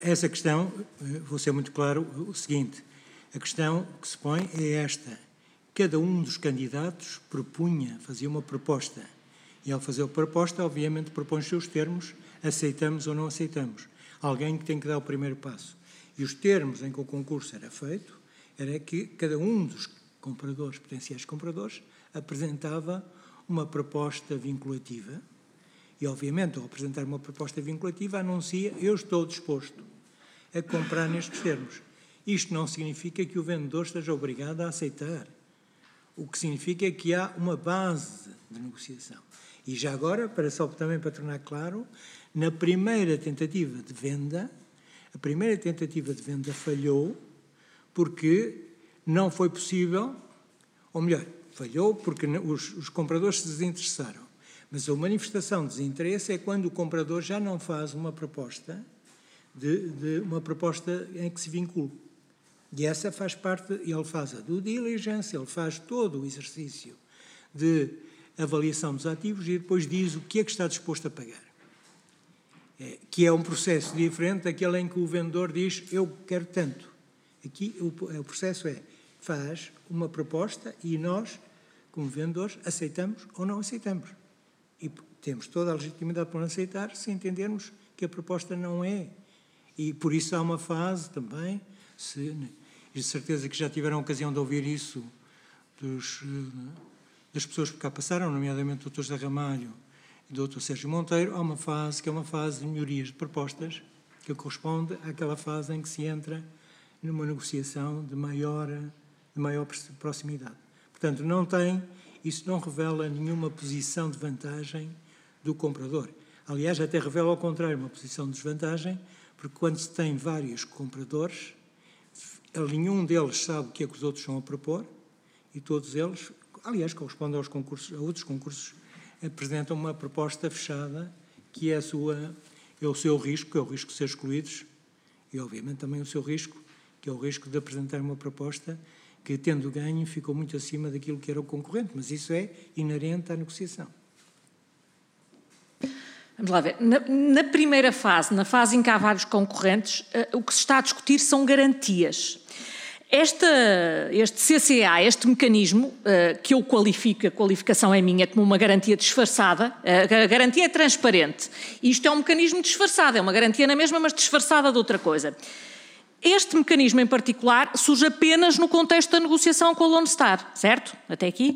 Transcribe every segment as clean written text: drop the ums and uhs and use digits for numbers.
Essa questão, vou ser muito claro, o seguinte, a questão que se põe é esta. Cada um dos candidatos fazia uma proposta. E ao fazer a proposta, obviamente, propõe os seus termos, aceitamos ou não aceitamos. Alguém que tem que dar o primeiro passo. E os termos em que o concurso era feito, era que cada um dos compradores, potenciais compradores, apresentava uma proposta vinculativa. E, obviamente, ao apresentar uma proposta vinculativa, anuncia, eu estou disposto a comprar nestes termos. Isto não significa que o vendedor esteja obrigado a aceitar. O que significa é que há uma base de negociação. E já agora, também para tornar claro, na primeira tentativa de venda, a primeira tentativa de venda falhou porque não foi possível, ou melhor, falhou porque os compradores se desinteressaram. Mas a manifestação de desinteresse é quando o comprador já não faz uma proposta, uma proposta em que se vincula. E essa faz parte, ele faz a due diligence, ele faz todo o exercício de avaliação dos ativos e depois diz o que é que está disposto a pagar. Que é um processo diferente daquele em que o vendedor diz, eu quero tanto. Aqui o processo faz uma proposta e nós, como vendedores, aceitamos ou não aceitamos. E temos toda a legitimidade para não aceitar se entendermos que a proposta não é. E por isso há uma fase também, de certeza que já tiveram a ocasião de ouvir isso das pessoas que cá passaram, nomeadamente o Dr. José Ramalho e o Dr. Sérgio Monteiro, há uma fase que é uma fase de melhorias de propostas que corresponde àquela fase em que se entra numa negociação de maior proximidade. Portanto, isso não revela nenhuma posição de vantagem do comprador. Aliás, até revela ao contrário, uma posição de desvantagem, porque quando se tem vários compradores, nenhum deles sabe o que é que os outros estão a propor e todos eles, aliás, correspondem a outros concursos, apresentam uma proposta fechada que é o seu risco, que é o risco de ser excluídos e, obviamente, também o seu risco, que é o risco de apresentar uma proposta que, tendo ganho, ficou muito acima daquilo que era o concorrente, mas isso é inerente à negociação. Vamos lá ver. Na primeira fase, na fase em que há vários concorrentes, o que se está a discutir são garantias. Este CCA, este mecanismo, que eu qualifico, a qualificação é minha, como uma garantia disfarçada, a garantia é transparente. Isto é um mecanismo disfarçado, é uma garantia na mesma, mas disfarçada de outra coisa. Este mecanismo em particular surge apenas no contexto da negociação com a Lone Star, certo? Até aqui?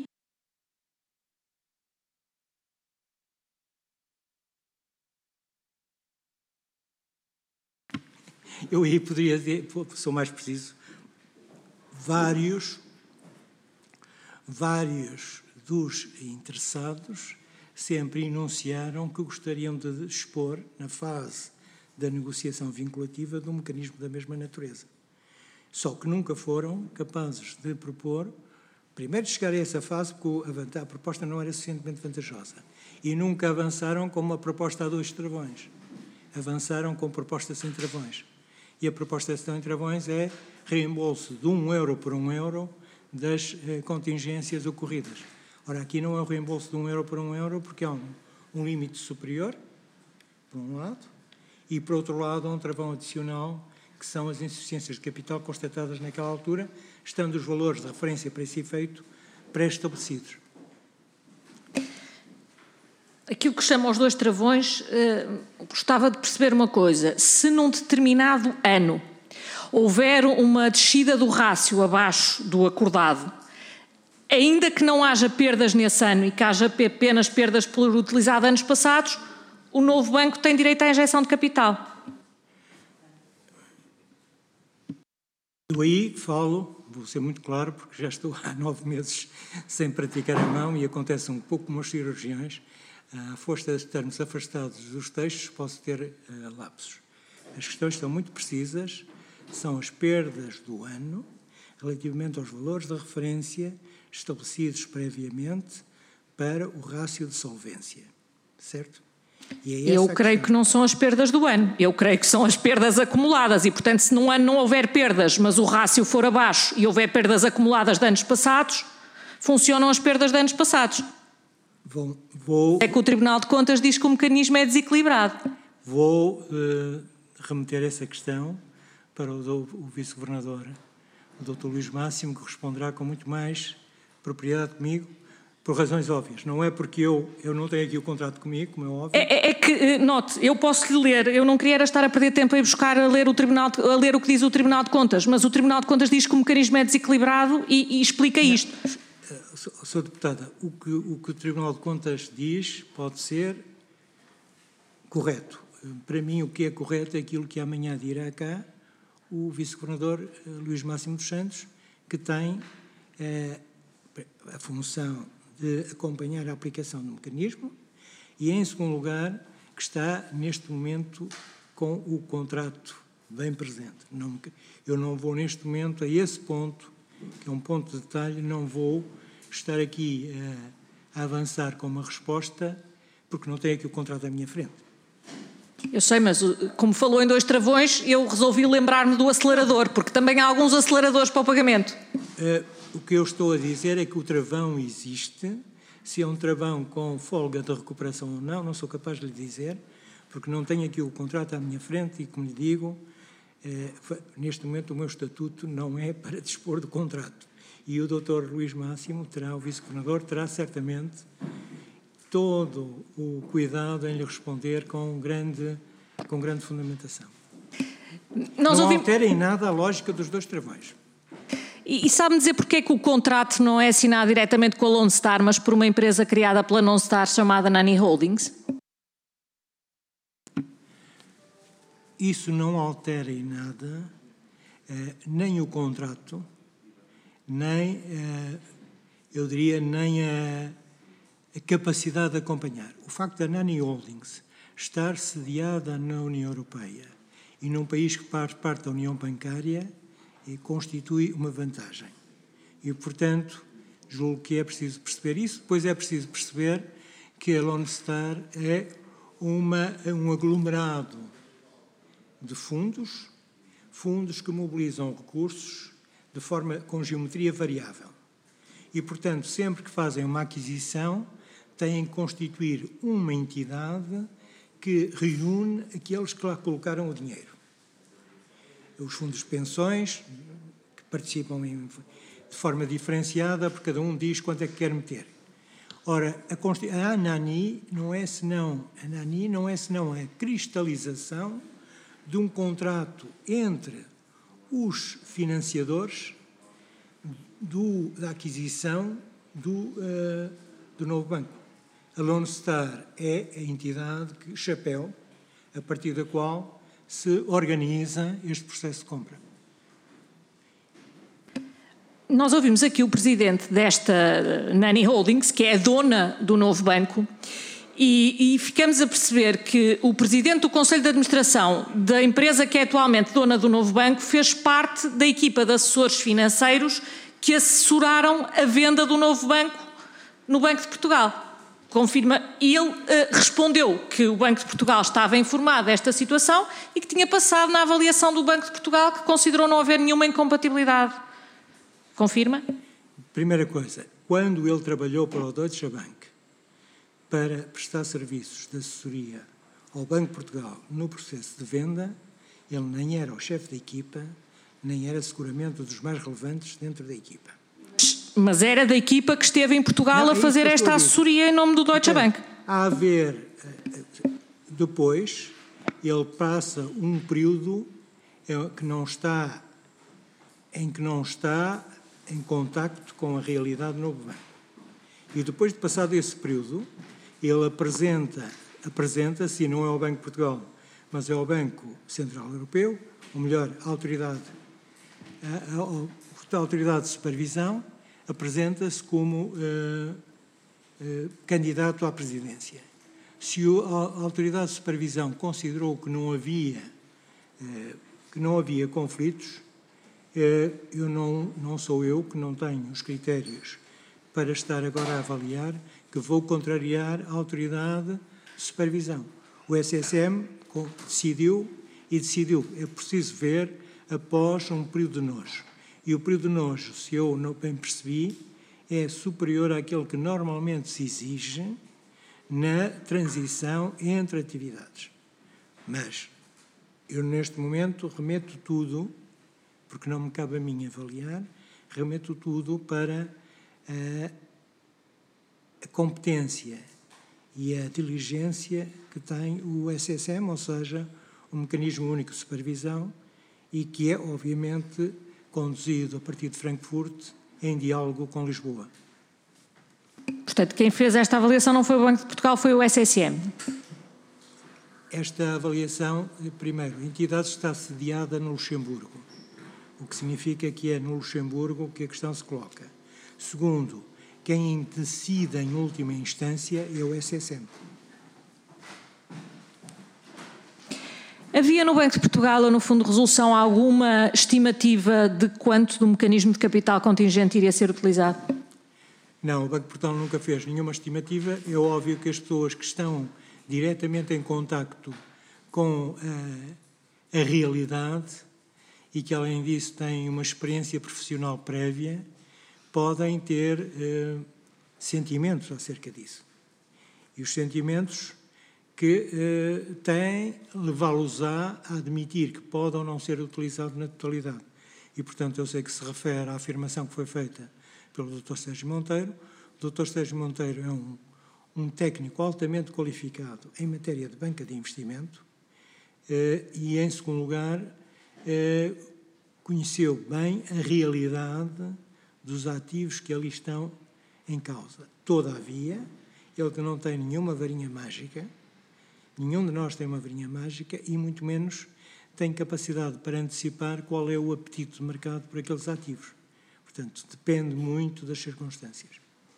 Eu aí poderia dizer, sou mais preciso, vários dos interessados sempre enunciaram que gostariam de expor, na fase da negociação vinculativa, de um mecanismo da mesma natureza. Só que nunca foram capazes de propor, primeiro de chegar a essa fase, porque a proposta não era suficientemente vantajosa, e nunca avançaram com uma proposta a 2 travões. Avançaram com proposta sem travões. E a proposta sem travões é reembolso de €1 por €1 das contingências ocorridas. Ora, aqui não é o reembolso de €1 por €1, porque há um limite superior, por um lado, e, por outro lado, há um travão adicional, que são as insuficiências de capital constatadas naquela altura, estando os valores de referência para esse efeito pré-estabelecidos. Aquilo que chama os 2 travões, gostava de perceber uma coisa. Se num determinado ano houver uma descida do rácio abaixo do acordado, ainda que não haja perdas nesse ano e que haja apenas perdas por utilizado anos passados, o novo banco tem direito à injeção de capital. Eu aí vou ser muito claro, porque já estou há 9 meses sem praticar a mão e acontece um pouco como os cirurgiões. À força de estarmos afastados dos textos, posso ter lapsos. As questões estão muito precisas, são as perdas do ano, relativamente aos valores de referência estabelecidos previamente para o rácio de solvência, certo? Eu creio que não são as perdas do ano, eu creio que são as perdas acumuladas e, portanto, se num ano não houver perdas, mas o rácio for abaixo e houver perdas acumuladas de anos passados, funcionam as perdas de anos passados. É que o Tribunal de Contas diz que o mecanismo é desequilibrado. Vou remeter essa questão para o Vice-Governador, o Dr. Luís Máximo, que responderá com muito mais propriedade comigo, por razões óbvias. Não é porque eu não tenho aqui o contrato comigo, como é óbvio. É que, note, eu posso lhe ler, eu não queria estar a perder tempo a ir buscar a ler o que diz o Tribunal de Contas, mas o Tribunal de Contas diz que o mecanismo é desequilibrado e explica isto. Sr. Deputada, o que o Tribunal de Contas diz pode ser correto. Para mim, o que é correto é aquilo que amanhã dirá cá o Vice-Governador Luís Máximo dos Santos, que tem a função de acompanhar a aplicação do mecanismo e, em segundo lugar, que está, neste momento, com o contrato bem presente. Eu não vou, neste momento, a esse ponto, que é um ponto de detalhe, não vou estar aqui a avançar com uma resposta, porque não tenho aqui o contrato à minha frente. Eu sei, mas como falou em 2 travões, eu resolvi lembrar-me do acelerador, porque também há alguns aceleradores para o pagamento. O que eu estou a dizer é que o travão existe. Se é um travão com folga de recuperação ou não sou capaz de lhe dizer, porque não tenho aqui o contrato à minha frente e, como lhe digo, neste momento o meu estatuto não é para dispor do contrato. E o Dr. Luís Máximo o Vice-Governador, terá certamente todo o cuidado em lhe responder com grande fundamentação. Não altera em nada a lógica dos 2 travões. E sabe-me dizer porque é que o contrato não é assinado diretamente com a Lone Star, mas por uma empresa criada pela Lone Star chamada Nani Holdings? Isso não altera em nada nem o contrato, nem, eu diria, nem a capacidade de acompanhar. O facto da Nani Holdings estar sediada na União Europeia e num país que faz parte da União Bancária constitui uma vantagem. E, portanto, julgo que é preciso perceber isso. Depois é preciso perceber que a Lone Star é um aglomerado de fundos que mobilizam recursos de forma com geometria variável. E, portanto, sempre que fazem uma aquisição, têm que constituir uma entidade que reúne aqueles que lá colocaram o dinheiro. Os fundos de pensões, que participam de forma diferenciada, porque cada um diz quanto é que quer meter. Ora, a ANANI não é senão a cristalização de um contrato entre os financiadores da aquisição do novo banco. A Lone Star é a entidade chapéu, a partir da qual se organiza este processo de compra. Nós ouvimos aqui o presidente desta Nani Holdings, que é a dona do novo banco, e ficamos a perceber que o presidente do Conselho de Administração da empresa que é atualmente dona do novo banco fez parte da equipa de assessores financeiros que assessoraram a venda do novo banco no Banco de Portugal. Confirma, e ele respondeu que o Banco de Portugal estava informado desta situação e que tinha passado na avaliação do Banco de Portugal, que considerou não haver nenhuma incompatibilidade. Confirma? Primeira coisa, quando ele trabalhou para o Deutsche Bank para prestar serviços de assessoria ao Banco de Portugal no processo de venda, ele nem era o chefe da equipa, nem era seguramente dos mais relevantes dentro da equipa. Mas era da equipa que esteve em Portugal a fazer esta assessoria em nome do Deutsche Bank. A haver, depois, ele passa um período em que não está em contacto com a realidade do novo banco. E depois de passado esse período, ele apresenta-se, e não é ao Banco de Portugal, mas é ao Banco Central Europeu, ou melhor, a autoridade de supervisão, apresenta-se como candidato à presidência. Se a autoridade de supervisão considerou que não havia conflitos, não sou eu, que não tenho os critérios para estar agora a avaliar, que vou contrariar a autoridade de supervisão. O SSM decidiu, é preciso ver após um período de nojo. E o período de nojo, se eu não bem percebi, é superior àquele que normalmente se exige na transição entre atividades. Mas Eu, neste momento, remeto tudo, porque não me cabe a mim avaliar, remeto tudo para a competência e a diligência que tem o SSM, ou seja, o Mecanismo Único de Supervisão, e que é, obviamente, conduzido a partir de Frankfurt em diálogo com Lisboa. Portanto, quem fez esta avaliação não foi o Banco de Portugal, foi o SSM. Esta avaliação, primeiro, a entidade está sediada no Luxemburgo, o que significa que é no Luxemburgo que a questão se coloca. Segundo, quem decide em última instância é o SSM. Havia no Banco de Portugal ou no Fundo de Resolução alguma estimativa de quanto do mecanismo de capital contingente iria ser utilizado? Não, o Banco de Portugal nunca fez nenhuma estimativa. É óbvio que as pessoas que estão diretamente em contacto com a realidade e que, além disso, têm uma experiência profissional prévia, podem ter sentimentos acerca disso. E os sentimentos que têm levá-los a admitir que pode ou não ser utilizado na totalidade. E, portanto, eu sei que se refere à afirmação que foi feita pelo Dr. Sérgio Monteiro. O Dr. Sérgio Monteiro é um técnico altamente qualificado em matéria de banca de investimento e, em segundo lugar, conheceu bem a realidade dos ativos que ali estão em causa. Todavia, ele não tem nenhuma varinha mágica, nenhum de nós tem uma varinha mágica e, muito menos, tem capacidade para antecipar qual é o apetite do mercado por aqueles ativos. Portanto, depende muito das circunstâncias.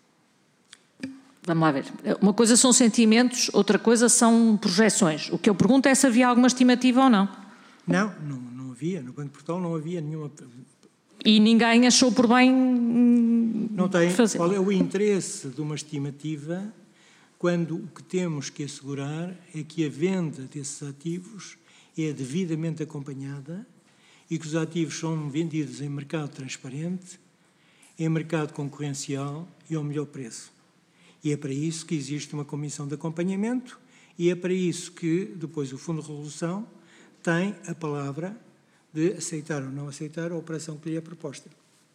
Vamos lá ver. Uma coisa são sentimentos, outra coisa são projeções. O que eu pergunto é se havia alguma estimativa ou não. Não havia. No Banco de Portugal não havia nenhuma... E ninguém achou por bem não tem fazer. Qual é o interesse de uma estimativa quando o que temos que assegurar é que a venda desses ativos é devidamente acompanhada e que os ativos são vendidos em mercado transparente, em mercado concorrencial e ao melhor preço. E é para isso que existe uma comissão de acompanhamento e é para isso que depois o Fundo de Resolução tem a palavra de aceitar ou não aceitar a operação que lhe é proposta.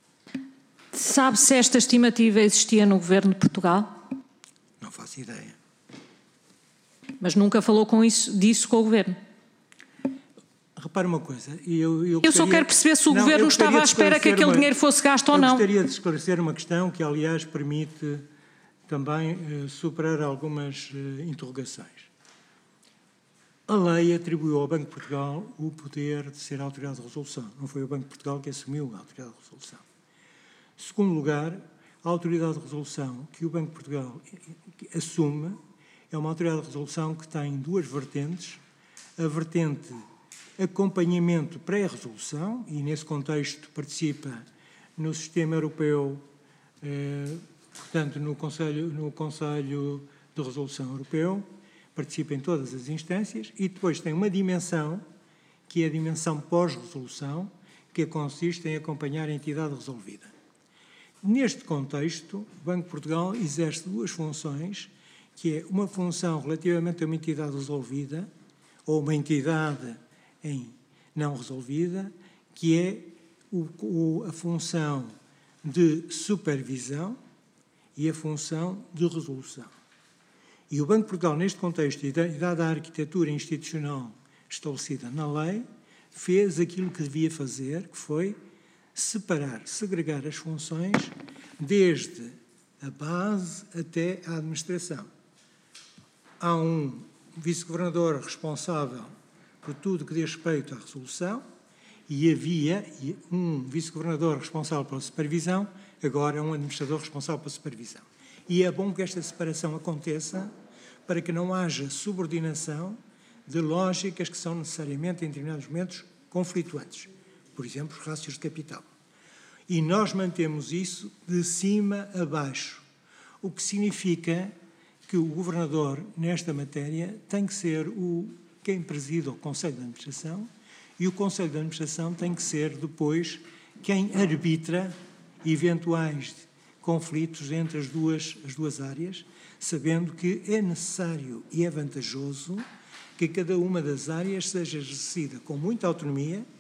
Sabe se esta estimativa existia no Governo de Portugal? Não faço ideia. Mas nunca falou disso com o Governo? Repare uma coisa. Eu só quero perceber se o Governo estava à espera que aquele dinheiro fosse gasto ou não. Eu gostaria de esclarecer uma questão que, aliás, permite também superar algumas interrogações. A lei atribuiu ao Banco de Portugal o poder de ser a autoridade de resolução. Não foi o Banco de Portugal que assumiu a autoridade de resolução. Segundo lugar, a autoridade de resolução que o Banco de Portugal assume é uma autoridade de resolução que tem duas vertentes. A vertente acompanhamento pré-resolução, e nesse contexto participa no sistema europeu, portanto no Conselho de Resolução Europeu, participa em todas as instâncias, e depois tem uma dimensão, que é a dimensão pós-resolução, que consiste em acompanhar a entidade resolvida. Neste contexto, o Banco de Portugal exerce duas funções, que é uma função relativamente a uma entidade resolvida, ou uma entidade não resolvida, que é a função de supervisão e a função de resolução. E o Banco de Portugal, neste contexto, e dada a arquitetura institucional estabelecida na lei, fez aquilo que devia fazer, que foi segregar as funções desde a base até a administração. Há um vice-governador responsável por tudo que diz respeito à resolução e havia um vice-governador responsável pela supervisão, agora um administrador responsável pela supervisão. E é bom que esta separação aconteça para que não haja subordinação de lógicas que são necessariamente, em determinados momentos, conflituantes. Por exemplo, os rácios de capital. E nós mantemos isso de cima a baixo, o que significa que o governador, nesta matéria, tem que ser quem preside o Conselho de Administração e o Conselho de Administração tem que ser, depois, quem arbitra eventuais conflitos entre as duas áreas, sabendo que é necessário e é vantajoso que cada uma das áreas seja exercida com muita autonomia